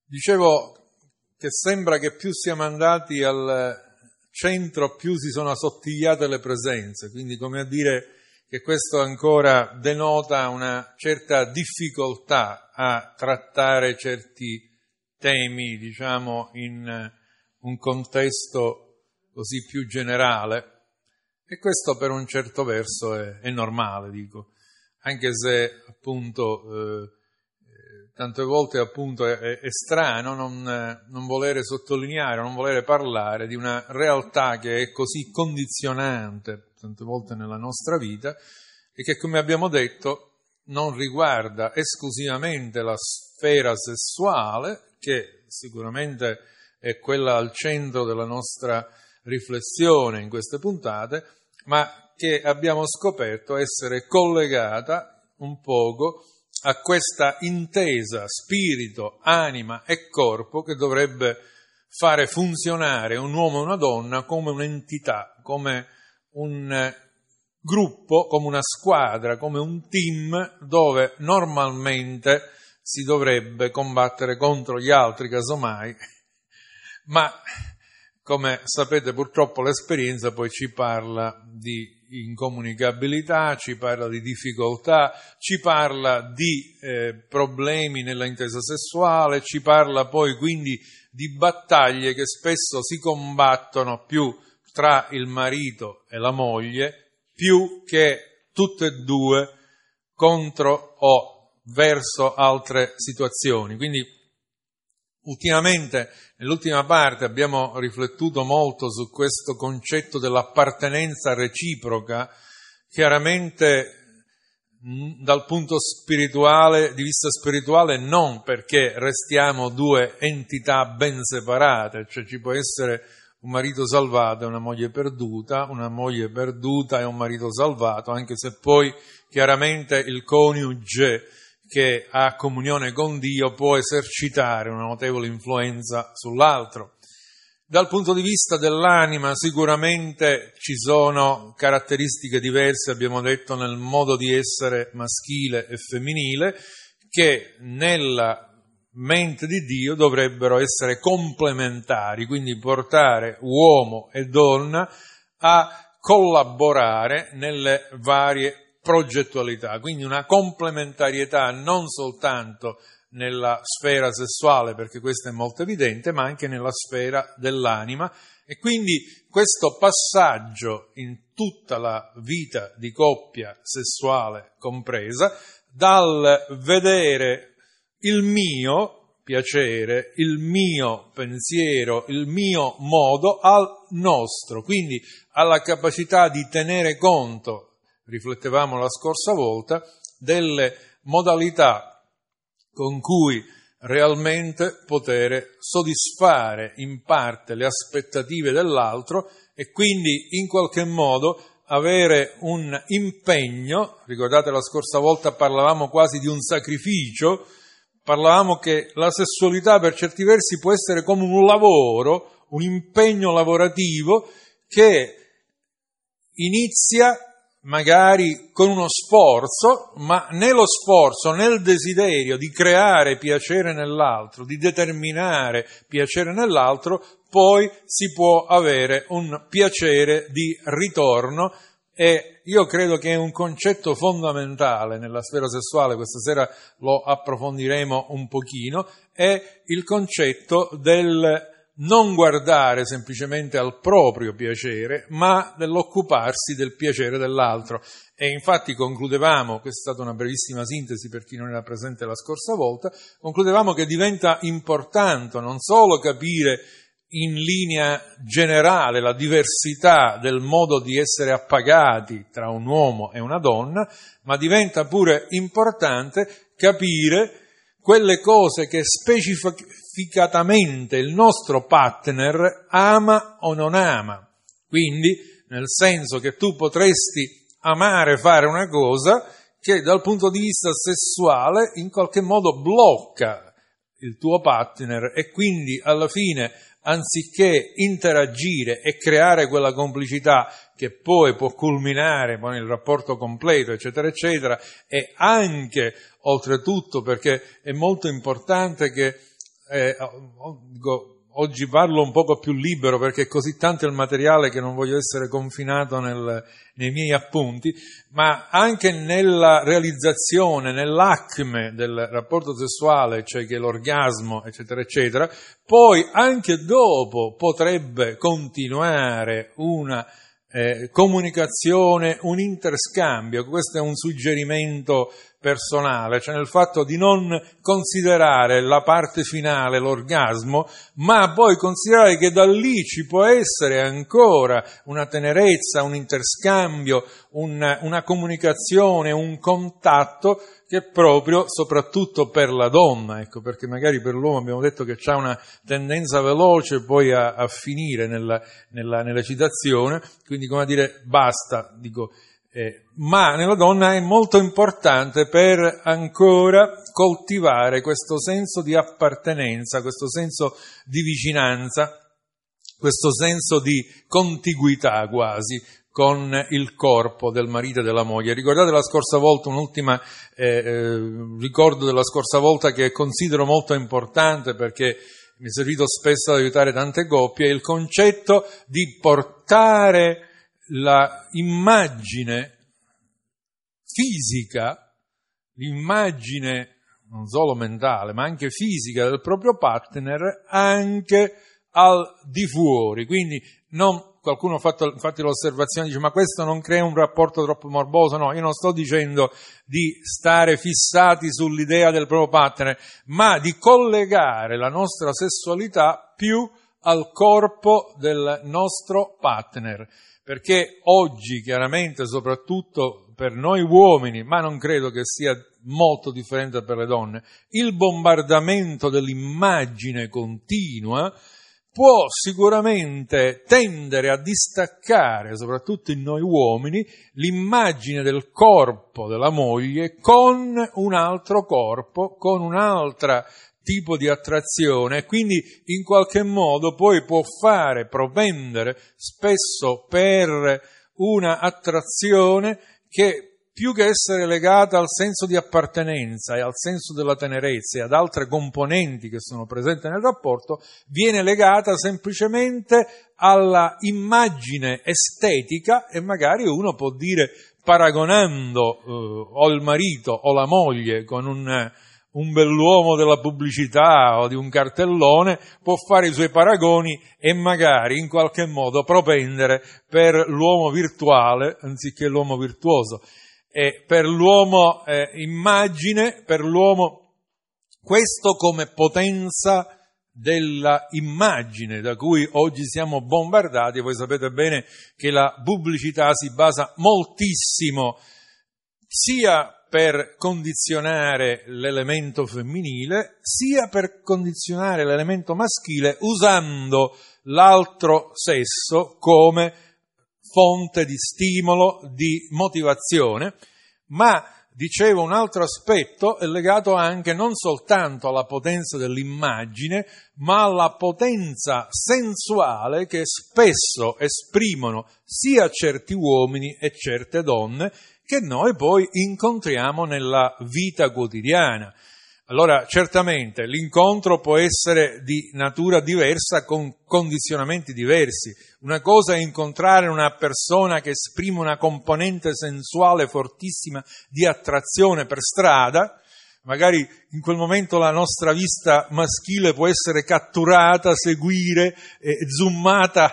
Dicevo che sembra che più siamo andati al centro, più si sono assottigliate le presenze, quindi come a dire che questo ancora denota una certa difficoltà a trattare certi temi, diciamo, in un contesto così più generale. E questo per un certo verso è normale, dico, anche se appunto tante volte appunto è strano non volere sottolineare, non volere parlare di una realtà che è così condizionante tante volte nella nostra vita e che, come abbiamo detto, non riguarda esclusivamente la sfera sessuale, che sicuramente è quella al centro della nostra riflessione in queste puntate, ma che abbiamo scoperto essere collegata un poco a questa intesa spirito, anima e corpo che dovrebbe fare funzionare un uomo e una donna come un'entità, come un gruppo, come una squadra, come un team dove normalmente si dovrebbe combattere contro gli altri, casomai, ma come sapete purtroppo l'esperienza poi ci parla di incomunicabilità, ci parla di difficoltà, ci parla di problemi nella intesa sessuale, ci parla poi quindi di battaglie che spesso si combattono più tra il marito e la moglie, più che tutte e due contro o verso altre situazioni. Quindi ultimamente, nell'ultima parte, abbiamo riflettuto molto su questo concetto dell'appartenenza reciproca, chiaramente dal punto spirituale, di vista spirituale, non perché restiamo due entità ben separate, cioè ci può essere un marito salvato e una moglie perduta e un marito salvato, anche se poi chiaramente il coniuge che ha comunione con Dio può esercitare una notevole influenza sull'altro. Dal punto di vista dell'anima sicuramente ci sono caratteristiche diverse, abbiamo detto, nel modo di essere maschile e femminile, che nella mente di Dio dovrebbero essere complementari, quindi portare uomo e donna a collaborare nelle varie progettualità, quindi una complementarietà non soltanto nella sfera sessuale, perché questo è molto evidente, ma anche nella sfera dell'anima, e quindi questo passaggio in tutta la vita di coppia sessuale compresa, dal vedere il mio piacere, il mio pensiero, il mio modo al nostro, quindi alla capacità di tenere conto, riflettevamo la scorsa volta, delle modalità con cui realmente poter soddisfare in parte le aspettative dell'altro e quindi in qualche modo avere un impegno. Ricordate la scorsa volta parlavamo quasi di un sacrificio, parlavamo che la sessualità per certi versi può essere come un lavoro, un impegno lavorativo che inizia magari con uno sforzo, ma nello sforzo, nel desiderio di creare piacere nell'altro, di determinare piacere nell'altro, poi si può avere un piacere di ritorno, e io credo che è un concetto fondamentale nella sfera sessuale, questa sera lo approfondiremo un pochino, è il concetto del non guardare semplicemente al proprio piacere, ma dell'occuparsi del piacere dell'altro. E infatti concludevamo, questa è stata una brevissima sintesi per chi non era presente la scorsa volta, concludevamo che diventa importante non solo capire in linea generale la diversità del modo di essere appagati tra un uomo e una donna, ma diventa pure importante capire quelle cose che specificatamente il nostro partner ama o non ama. Quindi, nel senso che tu potresti amare fare una cosa che dal punto di vista sessuale in qualche modo blocca il tuo partner e quindi alla fine, anziché interagire e creare quella complicità che poi può culminare poi nel rapporto completo, eccetera, eccetera, e anche, oltretutto, perché è molto importante che oggi parlo un poco più libero perché è così tanto il materiale che non voglio essere confinato nei miei appunti, ma anche nella realizzazione, nell'acme del rapporto sessuale, cioè che è l'orgasmo, eccetera, eccetera, poi anche dopo potrebbe continuare una comunicazione, un interscambio. Questo è un suggerimento personale, cioè nel fatto di non considerare la parte finale, l'orgasmo, ma poi considerare che da lì ci può essere ancora una tenerezza, un interscambio, una comunicazione, un contatto che proprio, soprattutto per la donna, ecco, perché magari per l'uomo abbiamo detto che c'ha una tendenza veloce poi a finire nell'eccitazione, quindi come a dire basta, ma nella donna è molto importante per ancora coltivare questo senso di appartenenza, questo senso di vicinanza, questo senso di contiguità quasi con il corpo del marito e della moglie. Ricordate la scorsa volta, un'ultima ricordo della scorsa volta che considero molto importante perché mi è servito spesso ad aiutare tante coppie, il concetto di portare la immagine fisica, l'immagine non solo mentale ma anche fisica del proprio partner anche al di fuori, quindi non. Qualcuno ha fatto infatti l'osservazione, dice ma questo non crea un rapporto troppo morboso? No, io non sto dicendo di stare fissati sull'idea del proprio partner, ma di collegare la nostra sessualità più al corpo del nostro partner, perché oggi chiaramente, soprattutto per noi uomini, ma non credo che sia molto differente per le donne, il bombardamento dell'immagine continua può sicuramente tendere a distaccare, soprattutto in noi uomini, l'immagine del corpo della moglie con un altro corpo, con un'altra tipo di attrazione, e quindi in qualche modo poi può fare propendere spesso per una attrazione che più che essere legata al senso di appartenenza e al senso della tenerezza e ad altre componenti che sono presenti nel rapporto, viene legata semplicemente alla immagine estetica e magari uno può dire, paragonando o il marito o la moglie con un bell'uomo della pubblicità o di un cartellone, può fare i suoi paragoni e magari in qualche modo propendere per l'uomo virtuale anziché l'uomo virtuoso. E per l'uomo immagine, per l'uomo questo come potenza della immagine da cui oggi siamo bombardati. Voi sapete bene che la pubblicità si basa moltissimo sia per condizionare l'elemento femminile sia per condizionare l'elemento maschile usando l'altro sesso come fonte di stimolo, di motivazione, ma, dicevo, un altro aspetto è legato anche non soltanto alla potenza dell'immagine, ma alla potenza sensuale che spesso esprimono sia certi uomini e certe donne che noi poi incontriamo nella vita quotidiana. Allora, certamente, l'incontro può essere di natura diversa con condizionamenti diversi. Una cosa è incontrare una persona che esprime una componente sensuale fortissima di attrazione per strada. Magari in quel momento la nostra vista maschile può essere catturata, seguire, zoomata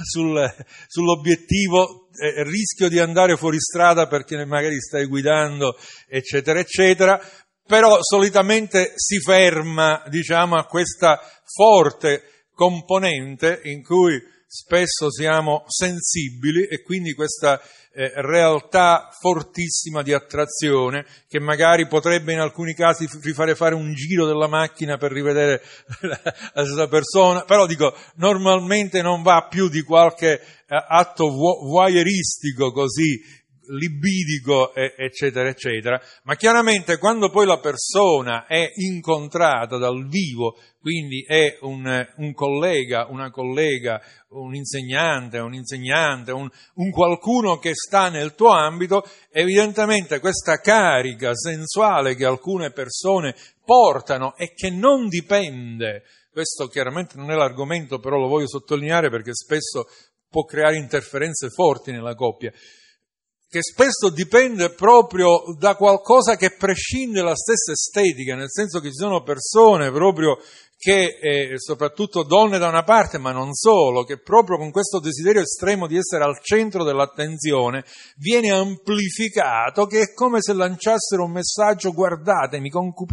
sull'obiettivo, rischio di andare fuori strada perché magari stai guidando, eccetera, eccetera. Però solitamente si ferma, a questa forte componente in cui spesso siamo sensibili e quindi questa realtà fortissima di attrazione che magari potrebbe in alcuni casi fare fare un giro della macchina per rivedere la stessa persona, però normalmente non va più di qualche atto voyeuristico così libidico, eccetera, eccetera. Ma chiaramente quando poi la persona è incontrata dal vivo, quindi è un collega, una collega, un insegnante, un qualcuno che sta nel tuo ambito, evidentemente questa carica sensuale che alcune persone portano e che non dipende, questo chiaramente non è l'argomento, però lo voglio sottolineare perché spesso può creare interferenze forti nella coppia, che spesso dipende proprio da qualcosa che prescinde dalla stessa estetica, nel senso che ci sono persone proprio che, soprattutto donne da una parte, ma non solo, che proprio con questo desiderio estremo di essere al centro dell'attenzione viene amplificato, che è come se lanciassero un messaggio: guardatemi,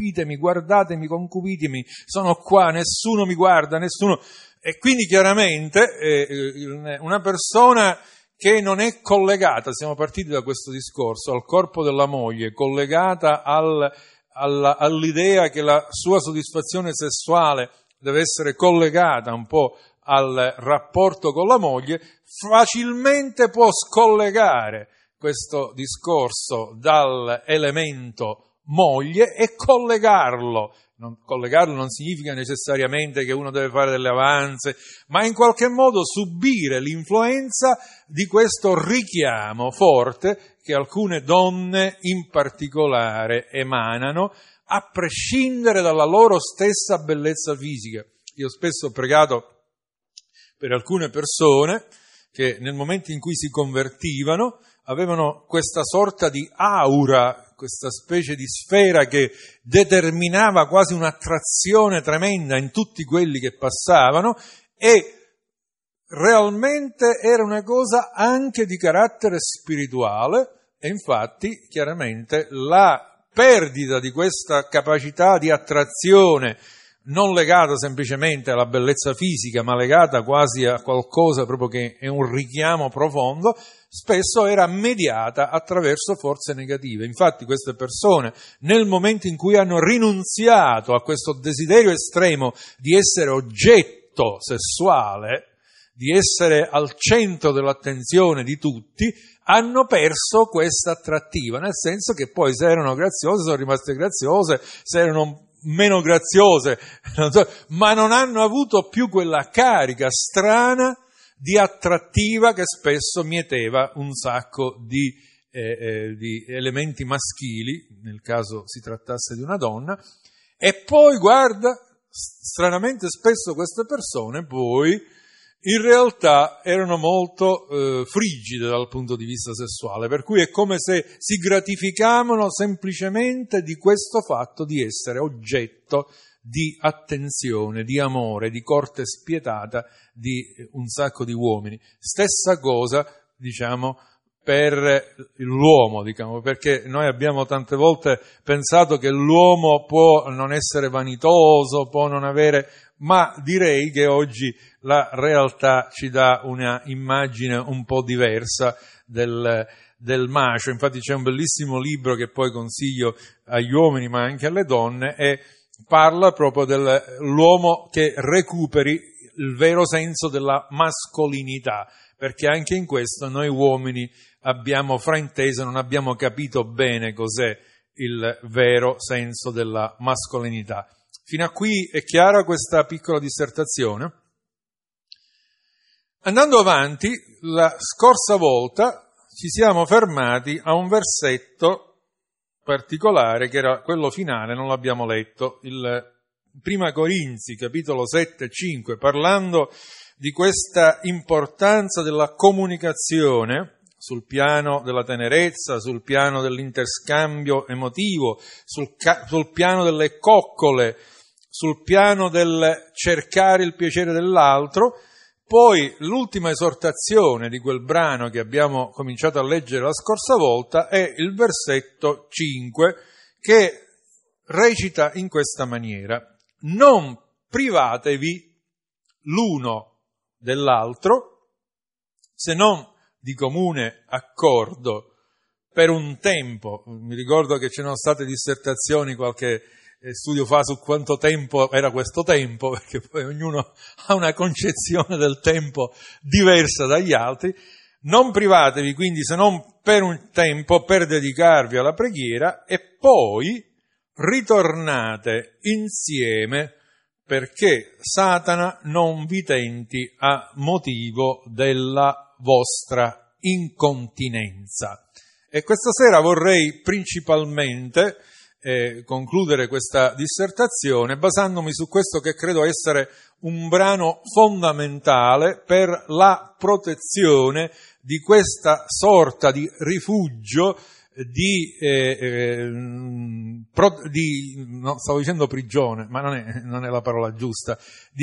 concupitemi, sono qua, nessuno mi guarda, nessuno. E quindi chiaramente una persona che non è collegata, siamo partiti da questo discorso, al corpo della moglie, collegata all'idea che la sua soddisfazione sessuale deve essere collegata un po' al rapporto con la moglie, facilmente può scollegare questo discorso dall'elemento moglie e collegarlo. Collegarlo non significa necessariamente che uno deve fare delle avanze, ma in qualche modo subire l'influenza di questo richiamo forte che alcune donne in particolare emanano, a prescindere dalla loro stessa bellezza fisica. Io spesso ho pregato per alcune persone che nel momento in cui si convertivano avevano questa sorta di aura, questa specie di sfera che determinava quasi un'attrazione tremenda in tutti quelli che passavano, e realmente era una cosa anche di carattere spirituale, e infatti chiaramente la perdita di questa capacità di attrazione, non legata semplicemente alla bellezza fisica, ma legata quasi a qualcosa proprio che è un richiamo profondo, spesso era mediata attraverso forze negative. Infatti queste persone, nel momento in cui hanno rinunziato a questo desiderio estremo di essere oggetto sessuale, di essere al centro dell'attenzione di tutti, hanno perso questa attrattiva, nel senso che poi se erano graziose sono rimaste graziose, se erano meno graziose, ma non hanno avuto più quella carica strana di attrattiva che spesso mieteva un sacco di elementi maschili, nel caso si trattasse di una donna. E poi guarda, stranamente spesso queste persone poi in realtà erano molto frigide dal punto di vista sessuale, per cui è come se si gratificavano semplicemente di questo fatto di essere oggetto di attenzione, di amore, di corte spietata di un sacco di uomini. Stessa cosa, diciamo, per l'uomo, perché noi abbiamo tante volte pensato che l'uomo può non essere vanitoso, può non avere, ma direi che oggi la realtà ci dà una immagine un po' diversa del macio. Infatti c'è un bellissimo libro che poi consiglio agli uomini ma anche alle donne, e parla proprio dell'uomo che recuperi il vero senso della mascolinità, perché anche in questo noi uomini abbiamo frainteso, non abbiamo capito bene cos'è il vero senso della mascolinità. Fino a qui è chiara questa piccola dissertazione? Andando avanti, la scorsa volta ci siamo fermati a un versetto particolare che era quello finale, non l'abbiamo letto, il Prima Corinzi, capitolo 7-5, parlando di questa importanza della comunicazione sul piano della tenerezza, sul piano dell'interscambio emotivo, sul piano delle coccole, sul piano del cercare il piacere dell'altro. Poi l'ultima esortazione di quel brano che abbiamo cominciato a leggere la scorsa volta è il versetto 5, che recita in questa maniera: non privatevi l'uno dell'altro, se non di comune accordo, per un tempo. Mi ricordo che c'erano state dissertazioni qualche studio fa su quanto tempo era questo tempo, perché poi ognuno ha una concezione del tempo diversa dagli altri. Non privatevi quindi, se non per un tempo, per dedicarvi alla preghiera, e poi ritornate insieme, perché Satana non vi tenti a motivo della vostra incontinenza. E questa sera vorrei principalmente concludere questa dissertazione basandomi su questo che credo essere un brano fondamentale per la protezione di questa sorta di rifugio no, stavo dicendo prigione, ma non è la parola giusta,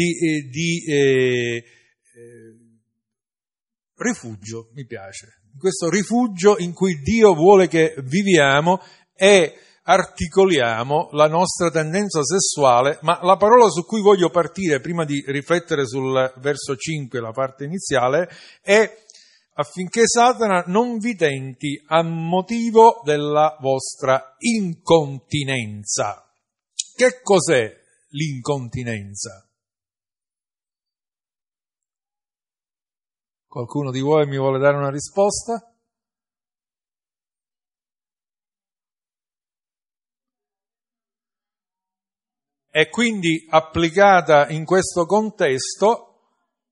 rifugio, mi piace, questo rifugio in cui Dio vuole che viviamo e articoliamo la nostra tendenza sessuale, ma la parola su cui voglio partire prima di riflettere sul verso 5, la parte iniziale, è affinché Satana non vi tenti a motivo della vostra incontinenza. Che cos'è l'incontinenza? Qualcuno di voi mi vuole dare una risposta? E quindi applicata in questo contesto,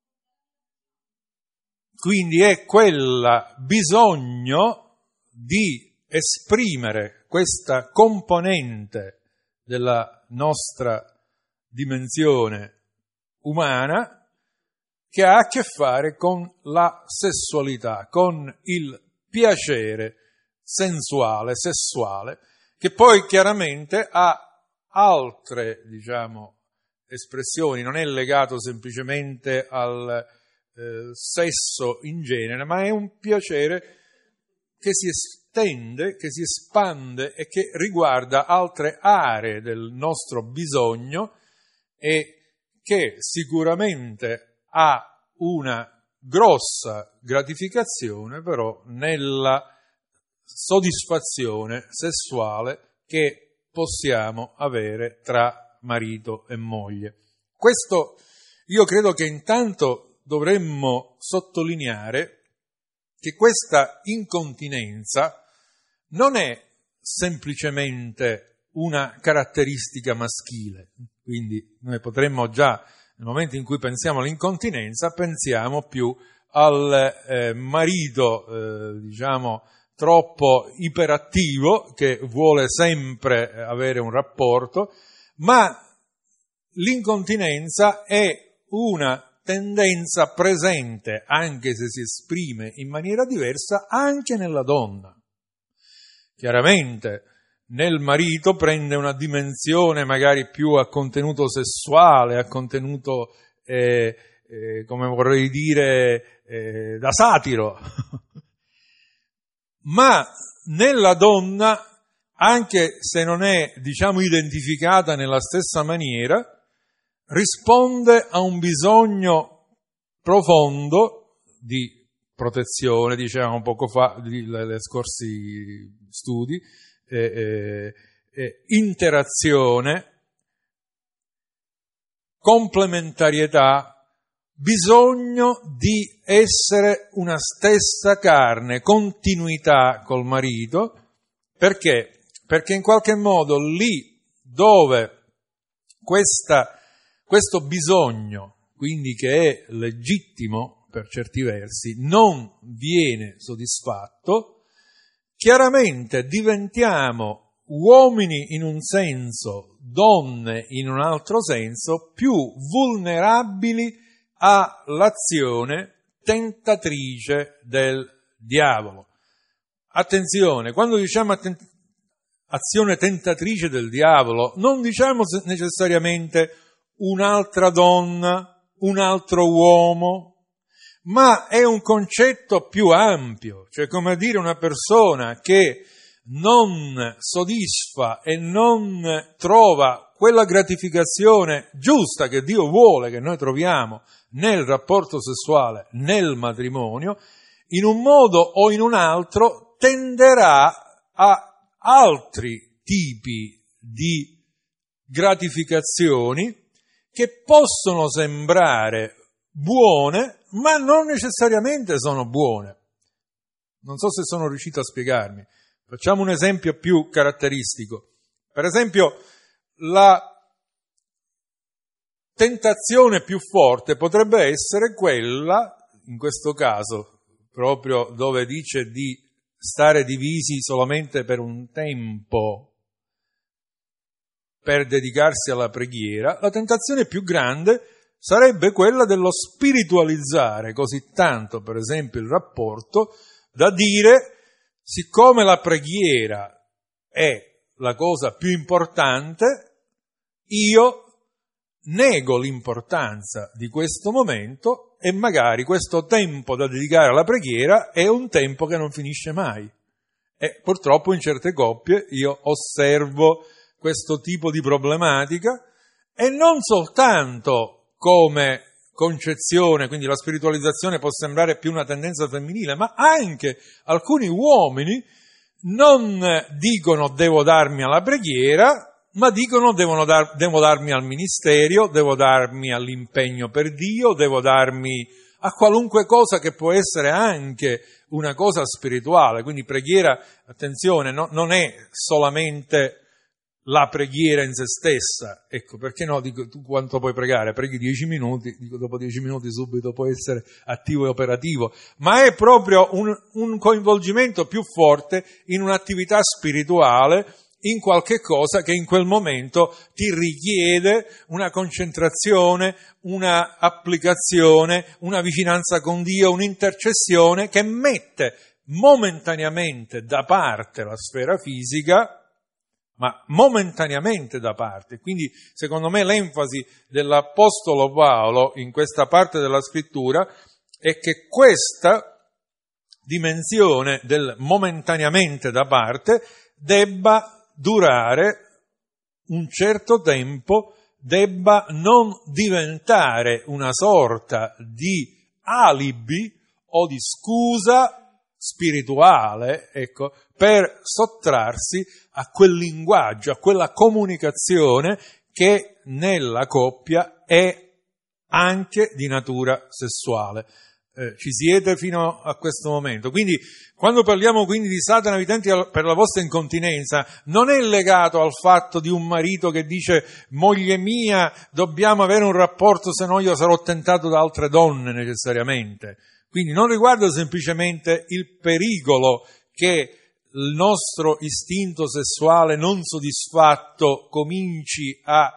quindi è quel bisogno di esprimere questa componente della nostra dimensione umana che ha a che fare con la sessualità, con il piacere sessuale, che poi chiaramente ha altre, espressioni, non è legato semplicemente al sesso in genere, ma è un piacere che si estende, che si espande e che riguarda altre aree del nostro bisogno e che sicuramente ha una grossa gratificazione però nella soddisfazione sessuale che possiamo avere tra marito e moglie. Questo io credo che intanto dovremmo sottolineare che questa incontinenza non è semplicemente una caratteristica maschile, quindi noi potremmo già, nel momento in cui pensiamo all'incontinenza, pensiamo più al marito, troppo iperattivo, che vuole sempre avere un rapporto, ma l'incontinenza è una tendenza presente, anche se si esprime in maniera diversa, anche nella donna. Chiaramente nel marito prende una dimensione magari più a contenuto sessuale, a contenuto, come vorrei dire, da satiro. Ma nella donna, anche se non è, identificata nella stessa maniera, risponde a un bisogno profondo di protezione, dicevamo poco fa, negli scorsi studi, interazione, complementarietà, bisogno di essere una stessa carne, continuità col marito. Perché? Perché in qualche modo lì dove questo bisogno, quindi che è legittimo per certi versi, non viene soddisfatto, chiaramente diventiamo uomini in un senso, donne in un altro senso, più vulnerabili all'azione tentatrice del diavolo. Attenzione, quando diciamo azione tentatrice del diavolo, non diciamo necessariamente un'altra donna, un altro uomo, ma è un concetto più ampio, cioè come a dire una persona che non soddisfa e non trova quella gratificazione giusta che Dio vuole che noi troviamo nel rapporto sessuale, nel matrimonio, in un modo o in un altro tenderà a altri tipi di gratificazioni che possono sembrare buone, ma non necessariamente sono buone. Non so se sono riuscito a spiegarmi. Facciamo un esempio più caratteristico. Per esempio, la tentazione più forte potrebbe essere quella, in questo caso, proprio dove dice di stare divisi solamente per un tempo per dedicarsi alla preghiera. La tentazione più grande sarebbe quella dello spiritualizzare così tanto, per esempio, il rapporto, da dire, siccome la preghiera è la cosa più importante, io nego l'importanza di questo momento e magari questo tempo da dedicare alla preghiera è un tempo che non finisce mai. E purtroppo in certe coppie io osservo questo tipo di problematica, e non soltanto come concezione, quindi la spiritualizzazione può sembrare più una tendenza femminile, ma anche alcuni uomini non dicono devo darmi alla preghiera, ma dicono devo darmi al ministero, devo darmi all'impegno per Dio, devo darmi a qualunque cosa che può essere anche una cosa spirituale. Quindi preghiera, attenzione, non è solamente la preghiera in se stessa. Ecco, perché no? Dico, tu quanto puoi pregare? Preghi 10 minuti, dico dopo 10 minuti subito puoi essere attivo e operativo, ma è proprio un coinvolgimento più forte in un'attività spirituale, in qualche cosa che in quel momento ti richiede una concentrazione, una applicazione, una vicinanza con Dio, un'intercessione che mette momentaneamente da parte la sfera fisica, ma momentaneamente da parte. Quindi, secondo me, l'enfasi dell'Apostolo Paolo in questa parte della Scrittura è che questa dimensione del momentaneamente da parte debba durare un certo tempo, debba non diventare una sorta di alibi o di scusa spirituale, ecco, per sottrarsi a quel linguaggio, a quella comunicazione che nella coppia è anche di natura sessuale. Ci siete fino a questo momento? Quindi, quando parliamo quindi di Satana vi per la vostra incontinenza, non è legato al fatto di un marito che dice moglie mia, dobbiamo avere un rapporto, se no io sarò tentato da altre donne necessariamente. Quindi non riguarda semplicemente il pericolo che il nostro istinto sessuale non soddisfatto cominci a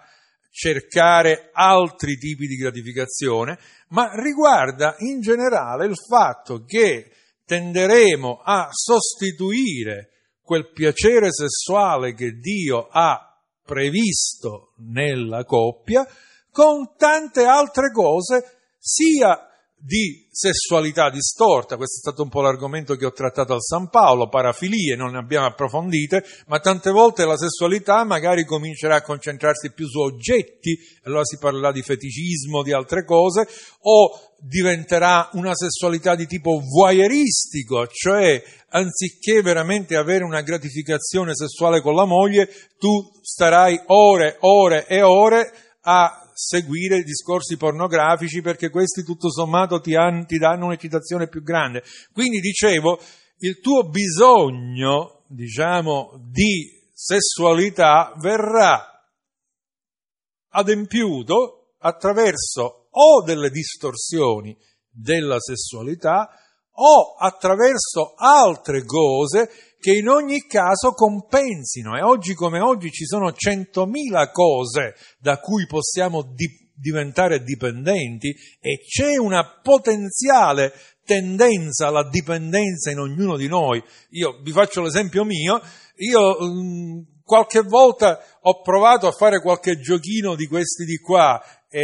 cercare altri tipi di gratificazione, ma riguarda in generale il fatto che tenderemo a sostituire quel piacere sessuale che Dio ha previsto nella coppia con tante altre cose, sia di sessualità distorta. Questo è stato un po' l'argomento che ho trattato al San Paolo, parafilie, non ne abbiamo approfondite, ma tante volte la sessualità magari comincerà a concentrarsi più su oggetti, allora si parlerà di feticismo, di altre cose, o diventerà una sessualità di tipo voyeuristico, cioè anziché veramente avere una gratificazione sessuale con la moglie, tu starai ore e ore a seguire discorsi pornografici, perché questi tutto sommato ti danno un'eccitazione più grande. Quindi dicevo, il tuo bisogno, di sessualità verrà adempiuto attraverso o delle distorsioni della sessualità o attraverso altre cose che in ogni caso compensino. E oggi come oggi ci sono 100.000 cose da cui possiamo diventare dipendenti, e c'è una potenziale tendenza alla dipendenza in ognuno di noi. Io vi faccio l'esempio mio, io qualche volta ho provato a fare qualche giochino di questi di qua,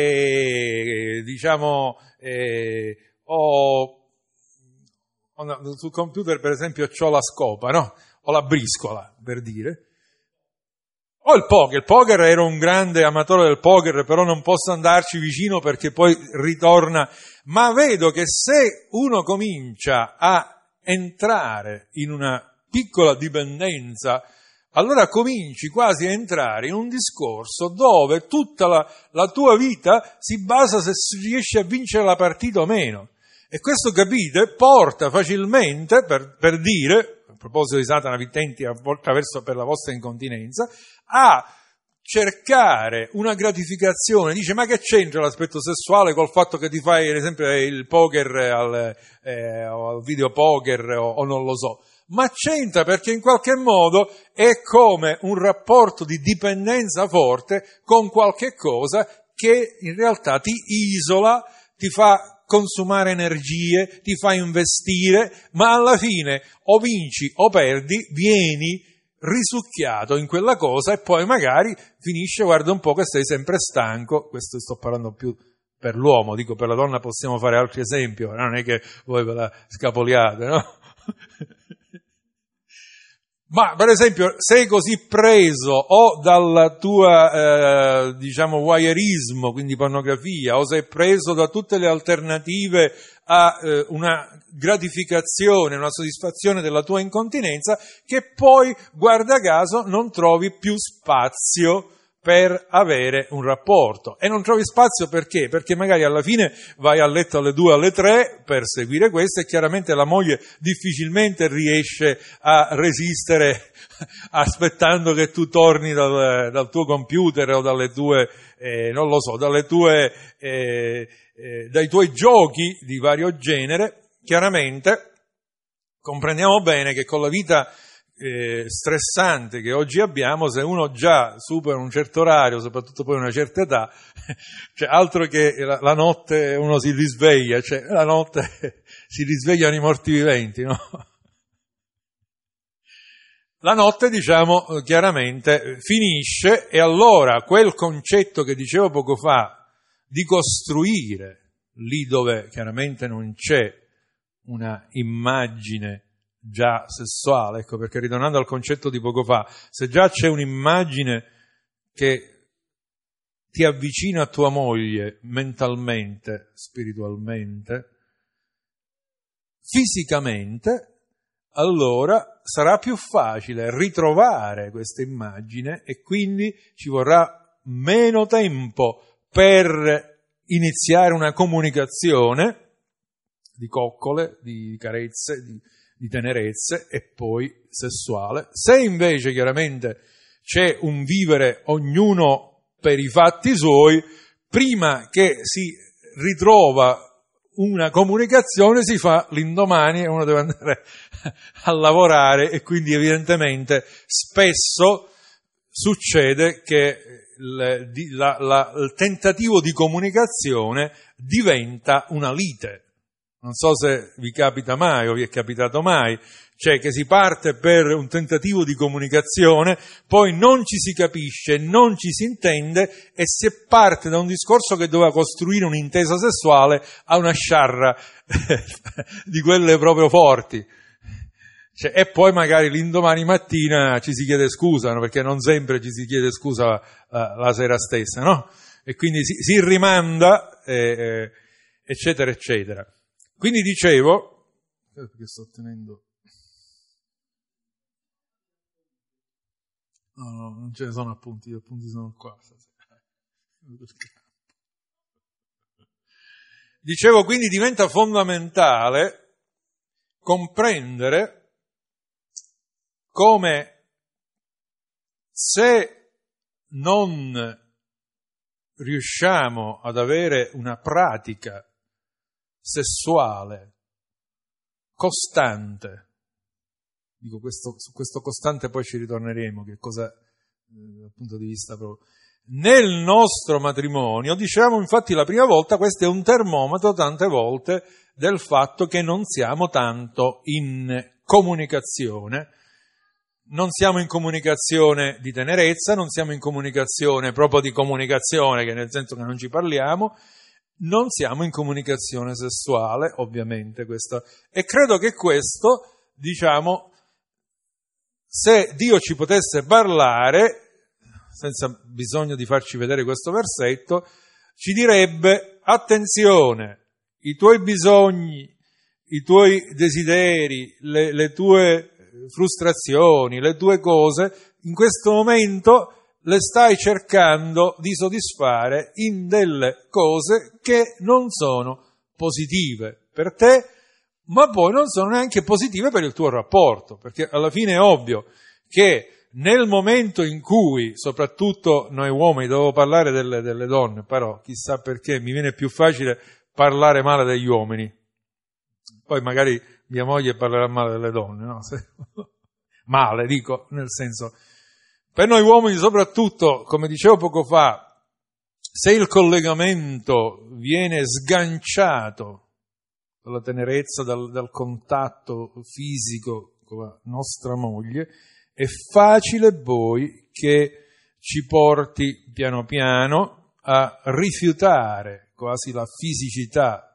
sul computer per esempio c'ho la scopa, no? O la briscola, per dire. O il poker ero un grande amatore del poker, però non posso andarci vicino perché poi ritorna. Ma vedo che se uno comincia a entrare in una piccola dipendenza, allora cominci quasi a entrare in un discorso dove tutta la tua vita si basa se riesci a vincere la partita o meno. E questo, capite, porta facilmente, per dire, a proposito di Satana, vi tenti attraverso per la vostra incontinenza, a cercare una gratificazione. Dice, ma che c'entra l'aspetto sessuale col fatto che ti fai, ad esempio, il poker al videopoker o non lo so. Ma c'entra, perché in qualche modo è come un rapporto di dipendenza forte con qualche cosa che in realtà ti isola, ti fa consumare energie, ti fa investire, ma alla fine o vinci o perdi, vieni risucchiato in quella cosa e poi magari finisce, guarda un po' che sei sempre stanco. Questo sto parlando più per l'uomo, dico per la donna possiamo fare altri esempi, non è che voi ve la scapoliate, no? Ma per esempio sei così preso o dal tuo voyeurismo, quindi pornografia, o sei preso da tutte le alternative a una gratificazione, una soddisfazione della tua incontinenza, che poi, guarda caso, non trovi più spazio per avere un rapporto. E non trovi spazio perché? Perché magari alla fine vai a letto alle 2, alle 3 per seguire questo, e chiaramente la moglie difficilmente riesce a resistere aspettando che tu torni dal tuo computer o dalle tue, non lo so, dai tuoi giochi di vario genere. Chiaramente comprendiamo bene che con la vita stressante che oggi abbiamo, se uno già supera un certo orario, soprattutto poi una certa età, cioè altro che la notte uno si risveglia, cioè la notte si risvegliano i morti viventi, no? La notte, chiaramente finisce, e allora quel concetto che dicevo poco fa di costruire lì dove chiaramente non c'è una immagine già sessuale, ecco perché, ritornando al concetto di poco fa, se già c'è un'immagine che ti avvicina a tua moglie mentalmente, spiritualmente, fisicamente, allora sarà più facile ritrovare questa immagine e quindi ci vorrà meno tempo per iniziare una comunicazione di coccole, di carezze, di tenerezze e poi sessuale. Se invece chiaramente c'è un vivere ognuno per i fatti suoi, prima che si ritrova una comunicazione si fa l'indomani e uno deve andare a lavorare, e quindi evidentemente spesso succede che il tentativo di comunicazione diventa una lite. Non so se vi capita mai o vi è capitato mai, cioè che si parte per un tentativo di comunicazione, poi non ci si capisce, non ci si intende e si parte da un discorso che doveva costruire un'intesa sessuale a una sciarra di quelle proprio forti. Cioè, e poi magari l'indomani mattina ci si chiede scusa, no? Perché non sempre ci si chiede scusa la sera stessa, no? E quindi si rimanda, eccetera, eccetera. Quindi dicevo, perché sto tenendo... No, non ce ne sono appunti, gli appunti sono qua. Dicevo, quindi diventa fondamentale comprendere come, se non riusciamo ad avere una pratica sessuale costante, dico su questo costante poi ci ritorneremo, che cosa dal punto di vista proprio nel nostro matrimonio, dicevamo infatti la prima volta, questo è un termometro tante volte del fatto che non siamo tanto in comunicazione. Non siamo in comunicazione di tenerezza, non siamo in comunicazione proprio di comunicazione, che nel senso che non ci parliamo, non siamo in comunicazione sessuale, ovviamente questo. E credo che questo, se Dio ci potesse parlare, senza bisogno di farci vedere questo versetto, ci direbbe: attenzione, i tuoi bisogni, i tuoi desideri, le tue frustrazioni, le tue cose, in questo momento le stai cercando di soddisfare in delle cose che non sono positive. per te, ma poi non sono neanche positive per il tuo rapporto, perché alla fine è ovvio che nel momento in cui, soprattutto noi uomini, devo parlare delle donne, però chissà perché mi viene più facile parlare male degli uomini, poi magari mia moglie parlerà male delle donne, no? Male, dico, nel senso, per noi uomini soprattutto, come dicevo poco fa, se il collegamento viene sganciato dalla tenerezza, dal contatto fisico con la nostra moglie, è facile poi che ci porti piano piano a rifiutare quasi la fisicità.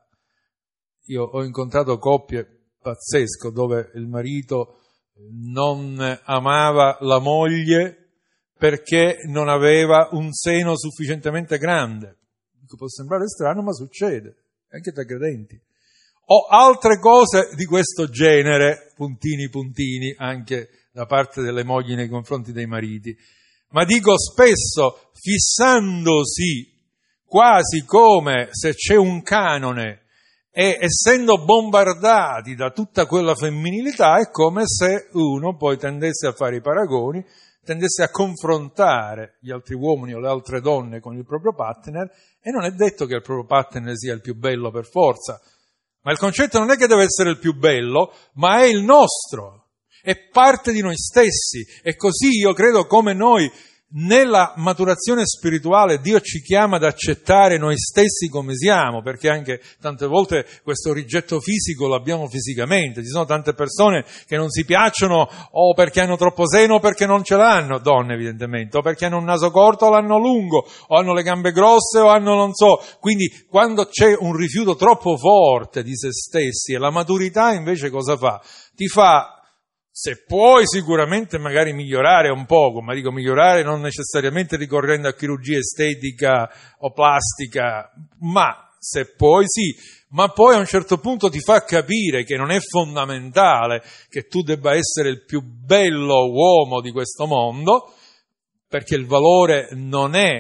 Io ho incontrato coppie pazzesche dove il marito non amava la moglie perché non aveva un seno sufficientemente grande. Può sembrare strano, ma succede, anche tra credenti. O altre cose di questo genere, puntini puntini, anche da parte delle mogli nei confronti dei mariti. Ma dico spesso, fissandosi quasi come se c'è un canone e essendo bombardati da tutta quella femminilità, è come se uno poi tendesse a fare i paragoni, tendesse a confrontare gli altri uomini o le altre donne con il proprio partner, e non è detto che il proprio partner sia il più bello per forza, ma il concetto non è che deve essere il più bello, ma è il nostro, è parte di noi stessi, e così io credo come noi nella maturazione spirituale Dio ci chiama ad accettare noi stessi come siamo, perché anche tante volte questo rigetto fisico lo abbiamo fisicamente. Ci sono tante persone che non si piacciono o perché hanno troppo seno o perché non ce l'hanno, donne evidentemente, o perché hanno un naso corto o l'hanno lungo, o hanno le gambe grosse o hanno non so. Quindi quando c'è un rifiuto troppo forte di se stessi, e la maturità invece cosa fa? Ti fa, se puoi sicuramente magari migliorare un poco, ma dico migliorare non necessariamente ricorrendo a chirurgia estetica o plastica, ma se puoi sì, ma poi a un certo punto ti fa capire che non è fondamentale che tu debba essere il più bello uomo di questo mondo, perché il valore non è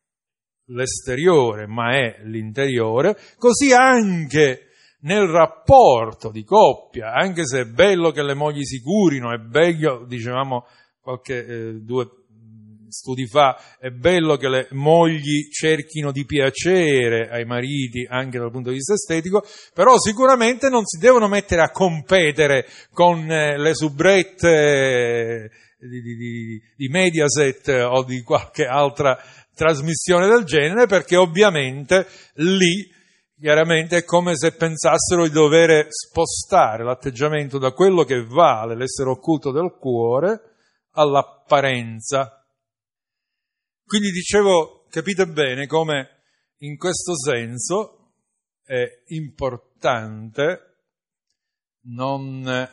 l'esteriore, ma è l'interiore, così anche nel rapporto di coppia, anche se è bello che le mogli si curino, è bello, dicevamo due studi fa, è bello che le mogli cerchino di piacere ai mariti anche dal punto di vista estetico, però sicuramente non si devono mettere a competere con le soubrette di Mediaset o di qualche altra trasmissione del genere, perché ovviamente lì chiaramente è come se pensassero di dover spostare l'atteggiamento da quello che vale l'essere occulto del cuore all'apparenza. Quindi dicevo, capite bene come in questo senso è importante non,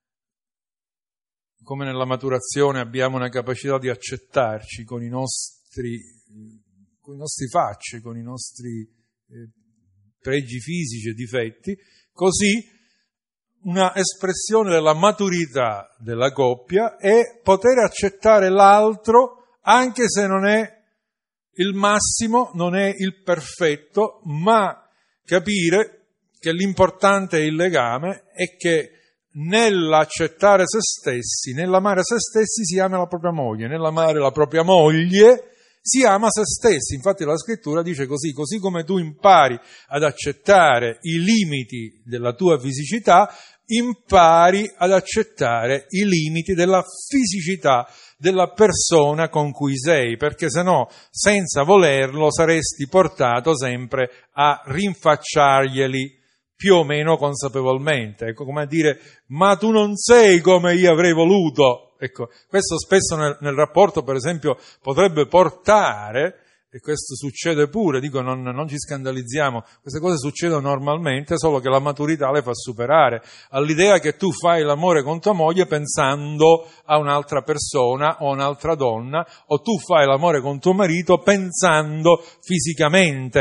come nella maturazione abbiamo una capacità di accettarci con i nostri facci, con i nostri pregi fisici e difetti, così una espressione della maturità della coppia è poter accettare l'altro anche se non è il massimo, non è il perfetto, ma capire che l'importante è il legame e che nell'accettare se stessi, nell'amare se stessi si ama la propria moglie, nell'amare la propria moglie si ama se stessi. Infatti la scrittura dice così come tu impari ad accettare i limiti della tua fisicità, impari ad accettare i limiti della fisicità della persona con cui sei, perché se no, senza volerlo, saresti portato sempre a rinfacciarglieli più o meno consapevolmente. Ecco, come a dire, ma tu non sei come io avrei voluto. Ecco, questo spesso nel rapporto, per esempio, potrebbe portare, e questo succede pure, dico non ci scandalizziamo, queste cose succedono normalmente, solo che la maturità le fa superare all'idea che tu fai l'amore con tua moglie pensando a un'altra persona o un'altra donna, o tu fai l'amore con tuo marito pensando fisicamente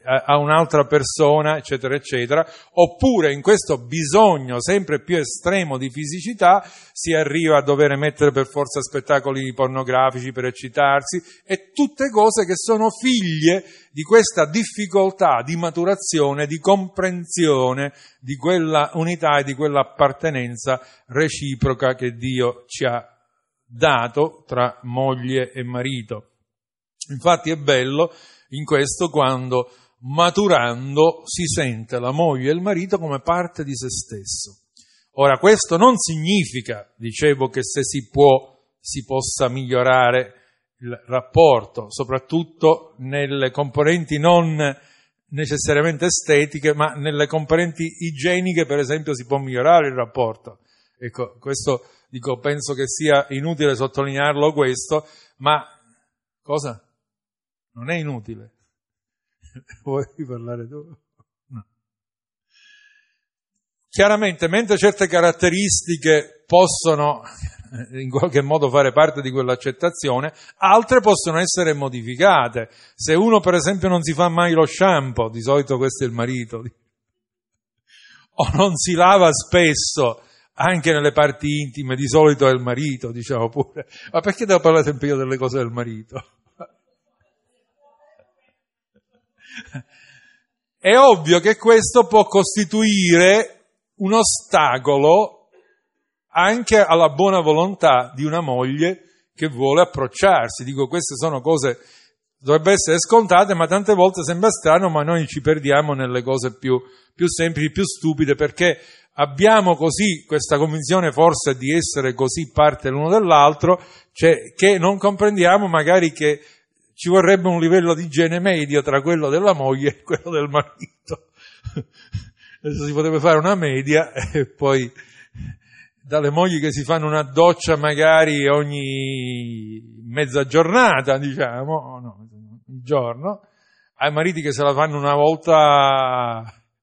a un'altra persona, eccetera, eccetera, oppure in questo bisogno sempre più estremo di fisicità si arriva a dover mettere per forza spettacoli pornografici per eccitarsi, e tutte cose che sono figlie di questa difficoltà di maturazione, di comprensione di quella unità e di quella appartenenza reciproca che Dio ci ha dato tra moglie e marito. Infatti è bello in questo quando maturando si sente la moglie e il marito come parte di se stesso. Ora, questo non significa, dicevo, che se si possa migliorare il rapporto, soprattutto nelle componenti non necessariamente estetiche, ma nelle componenti igieniche, per esempio, si può migliorare il rapporto. Ecco, questo penso che sia inutile sottolinearlo questo, ma cosa? Non è inutile. Vuoi parlare tu? No. Chiaramente, mentre certe caratteristiche possono in qualche modo fare parte di quell'accettazione, altre possono essere modificate. Se uno, per esempio, non si fa mai lo shampoo, di solito questo è il marito, o non si lava spesso, anche nelle parti intime, di solito è il marito, diciamo pure. Ma perché devo parlare sempre io delle cose del marito? È ovvio che questo può costituire un ostacolo anche alla buona volontà di una moglie che vuole approcciarsi. Dico, queste sono cose, dovrebbero essere scontate, ma tante volte sembra strano, ma noi ci perdiamo nelle cose più semplici, più stupide, perché abbiamo così questa convinzione forse di essere così parte l'uno dell'altro, cioè che non comprendiamo magari che ci vorrebbe un livello di igiene medio tra quello della moglie e quello del marito. Adesso si potrebbe fare una media e poi dalle mogli che si fanno una doccia magari ogni mezza giornata, diciamo, no, un giorno, ai mariti che se la fanno una volta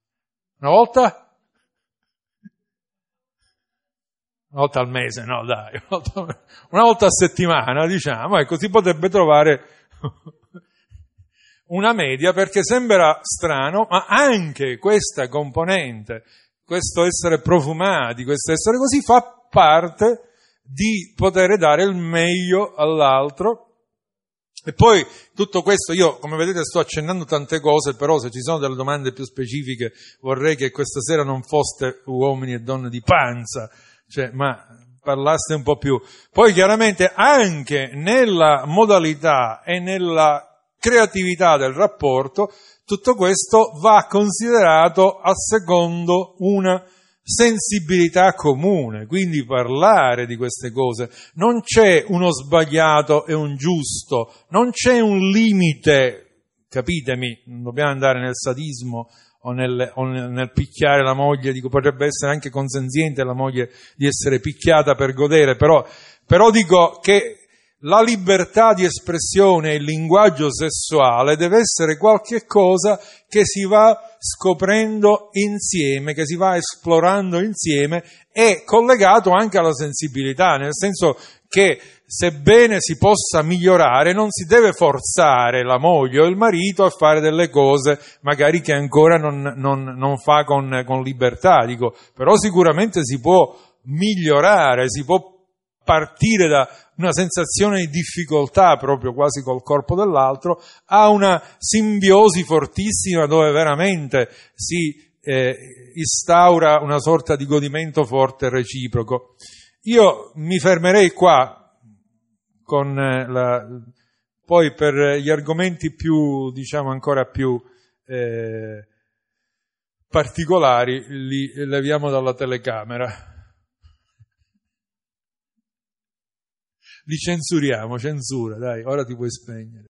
al mese, no dai, una volta a settimana, diciamo, ecco, si potrebbe trovare una media, perché sembra strano, ma anche questa componente, questo essere profumati, questo essere così, fa parte di poter dare il meglio all'altro. E poi tutto questo, io come vedete sto accennando tante cose, però se ci sono delle domande più specifiche vorrei che questa sera non foste uomini e donne di panza, ma parlaste un po' più. Poi chiaramente anche nella modalità e nella creatività del rapporto, tutto questo va considerato a secondo una sensibilità comune, quindi parlare di queste cose. Non c'è uno sbagliato e un giusto, non c'è un limite, capitemi, non dobbiamo andare nel sadismo o nel picchiare la moglie, dico, potrebbe essere anche consenziente la moglie di essere picchiata per godere, però dico che la libertà di espressione e il linguaggio sessuale deve essere qualche cosa che si va scoprendo insieme, che si va esplorando insieme, e collegato anche alla sensibilità, nel senso che sebbene si possa migliorare, non si deve forzare la moglie o il marito a fare delle cose magari che ancora non fa con libertà, dico, però sicuramente si può migliorare, si può partire da una sensazione di difficoltà proprio quasi col corpo dell'altro a una simbiosi fortissima dove veramente si instaura una sorta di godimento forte e reciproco. Io mi fermerei qua poi per gli argomenti più, diciamo, ancora più particolari li leviamo dalla telecamera. Li censuriamo, censura, dai, ora ti puoi spegnere.